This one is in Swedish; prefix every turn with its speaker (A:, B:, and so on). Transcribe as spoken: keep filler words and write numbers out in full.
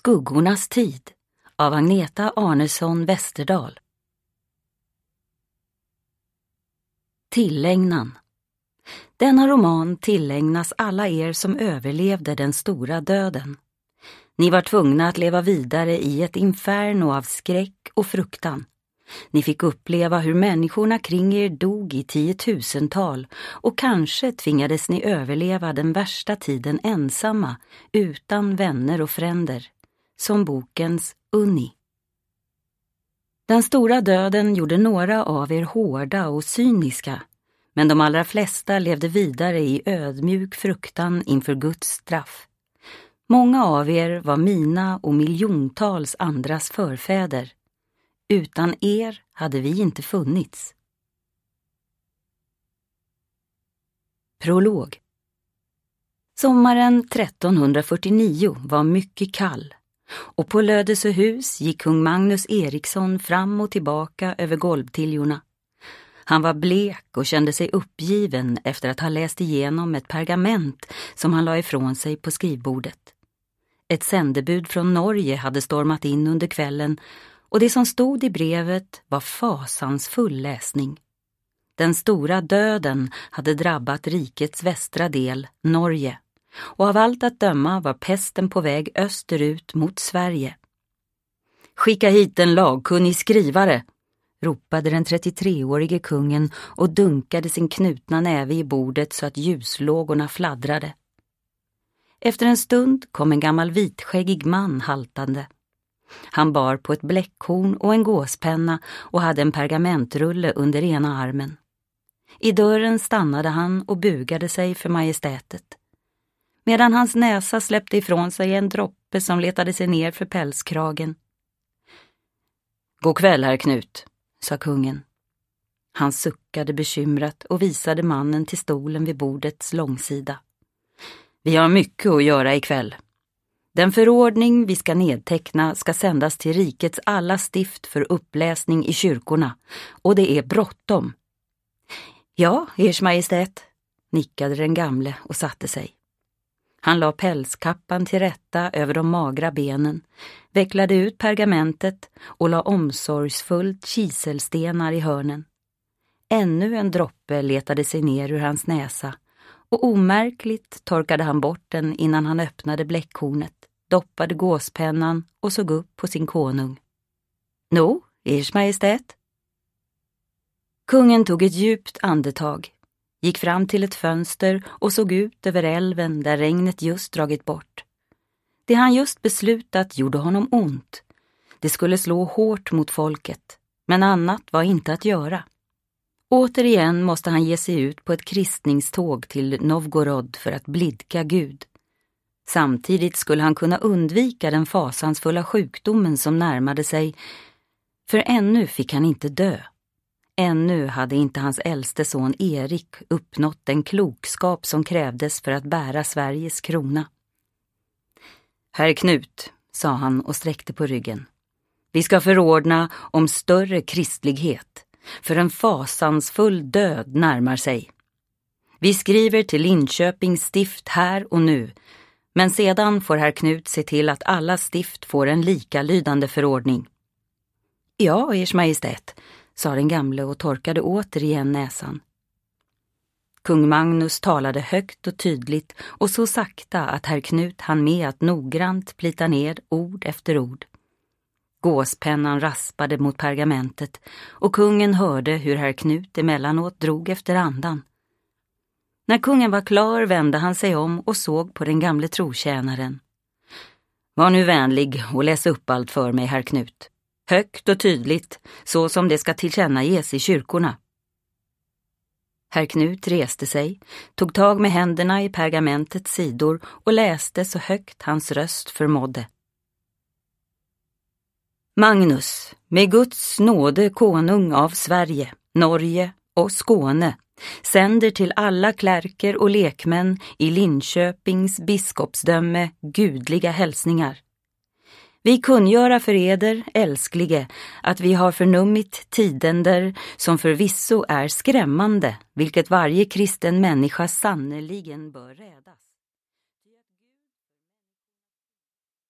A: Skuggornas tid av Agneta Arnesson Westerdahl. Tillägnan. Denna roman tillägnas alla er som överlevde den stora döden. Ni var tvungna att leva vidare i ett inferno av skräck och fruktan. Ni fick uppleva hur människorna kring er dog i tiotusental och kanske tvingades ni överleva den värsta tiden ensamma, utan vänner och fränder, som bokens Unni. Den stora döden gjorde några av er hårda och cyniska, men de allra flesta levde vidare i ödmjuk fruktan inför Guds straff. Många av er var mina och miljontals andras förfäder. Utan er hade vi inte funnits. Prolog. Sommaren trettonhundrafyrtionio var mycket kall, och på Lödösehus gick kung Magnus Eriksson fram och tillbaka över golvtiljorna. Han var blek och kände sig uppgiven efter att ha läst igenom ett pergament som han la ifrån sig på skrivbordet. Ett sändebud från Norge hade stormat in under kvällen, och det som stod i brevet var fasansfull läsning. Den stora döden hade drabbat rikets västra del, Norge, och av allt att döma var pesten på väg österut mot Sverige. "Skicka hit en lagkunnig skrivare", ropade den trettiotreårige kungen och dunkade sin knutna näve i bordet så att ljuslågorna fladdrade. Efter en stund kom en gammal vitskäggig man haltande. Han bar på ett bläckhorn och en gåspenna och hade en pergamentrulle under ena armen. I dörren stannade han och bugade sig för majestätet, medan hans näsa släppte ifrån sig en droppe som letade sig ner för pälskragen. "God kväll, herr Knut", sa kungen. Han suckade bekymrat och visade mannen till stolen vid bordets långsida. "Vi har mycket att göra ikväll. Den förordning vi ska nedteckna ska sändas till rikets alla stift för uppläsning i kyrkorna, och det är bråttom." "Ja, ers majestät", nickade den gamle och satte sig. Han la pälskappan till rätta över de magra benen, vecklade ut pergamentet och la omsorgsfullt kiselstenar i hörnen. Ännu en droppe letade sig ner ur hans näsa, och omärkligt torkade han bort den innan han öppnade bläckhornet, doppade gåspennan och såg upp på sin konung. "Nå, ers majestät?" Kungen tog ett djupt andetag, gick fram till ett fönster och såg ut över älven där regnet just dragit bort. Det han just beslutat gjorde honom ont. Det skulle slå hårt mot folket, men annat var inte att göra. Återigen måste han ge sig ut på ett kristningståg till Novgorod för att blidka Gud. Samtidigt skulle han kunna undvika den fasansfulla sjukdomen som närmade sig, för ännu fick han inte dö. Ännu hade inte hans äldste son Erik uppnått den klokskap som krävdes för att bära Sveriges krona. "Herr Knut", sa han och sträckte på ryggen, "vi ska förordna om större kristlighet, för en fasansfull död närmar sig. Vi skriver till Linköpings stift här och nu, men sedan får herr Knut se till att alla stift får en likalydande förordning." "Ja, ers majestät", sa den gamle och torkade återigen näsan. Kung Magnus talade högt och tydligt och så sakta att herr Knut hann med att noggrant plita ner ord efter ord. Gåspennan raspade mot pergamentet och kungen hörde hur herr Knut emellanåt drog efter andan. När kungen var klar vände han sig om och såg på den gamle trotjänaren. "Var nu vänlig och läs upp allt för mig, herr Knut. Högt och tydligt, så som det ska tillkännages i kyrkorna." Herr Knut reste sig, tog tag med händerna i pergamentets sidor och läste så högt hans röst förmådde. "Magnus, med Guds nåde konung av Sverige, Norge och Skåne, sänder till alla klärker och lekmän i Linköpings biskopsdöme gudliga hälsningar. Vi kungöra för eder, älsklige, att vi har förnummit tidender som förvisso är skrämmande, vilket varje kristen människa sannoliken bör rädas.